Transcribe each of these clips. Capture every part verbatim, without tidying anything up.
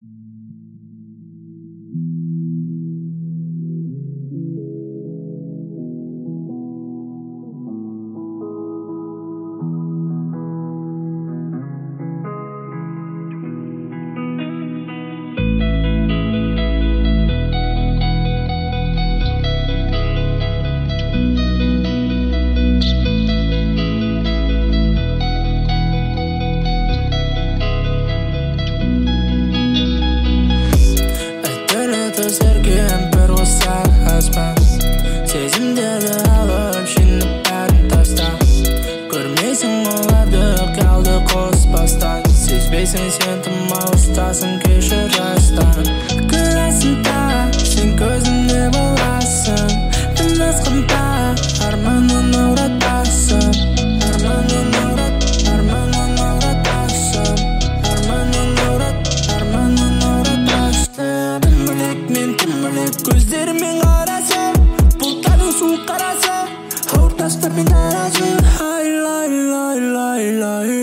Серген бір осы аспан сезімдерді алып жинап бәрін таста көрмейсің оларды қалды қоспастан сезбейсің сен тым алыстасың кешір жастан күлесің да сен көзімде боласың түн асқанда арманын ауратасың арманын аурат арманын ауратасың арманын аурат арманын ауратасың мен кімбілек көздерімен қарасам бұлттардың суық қарасы ортастармен арасы ай-лай лай лай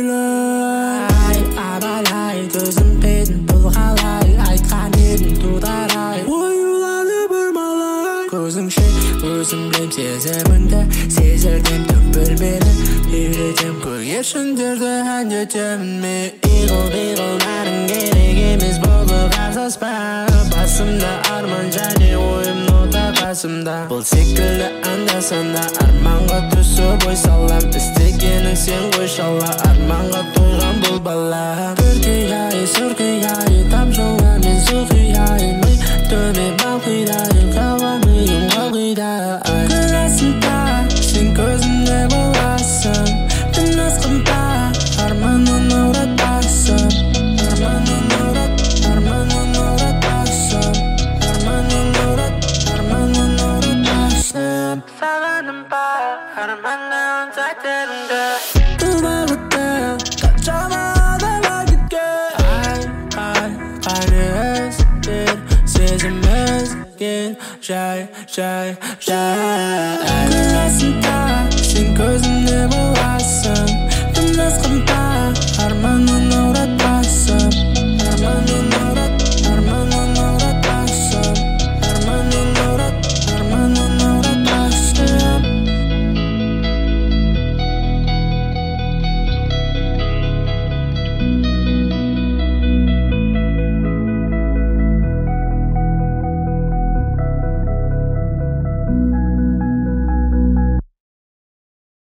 лай абалай төзімпедің бұл қалай айтқан едің тударай оюлады бір малай көзіңше өзім білем сезіміңді сезілдім түн бөлмені үйретем көгершіндерді әндетемін мен иғыл-биғылдарың керек емес болды қарсаспа басымда арман және ойым нота басымда бұл секілді анда-санда арманға түсіп ой салам істегенің сен ғой шала арманға тойған бұл бала бүркей-ай сұрқи-ай тамшыла мен сұқи-ай ми төбе балқидай қалған миым қалғидай күлесің да сен көзімде боласың түн асқанда арманын ауратасың арманын аурат арманын ауратасың арманын аурат арманын ауратасың сағаным бар арманның сәттеріңді бұл бағытта қаншама адамдар кеткен ай ай қанезбен сезім езген жай жай жай күлесің да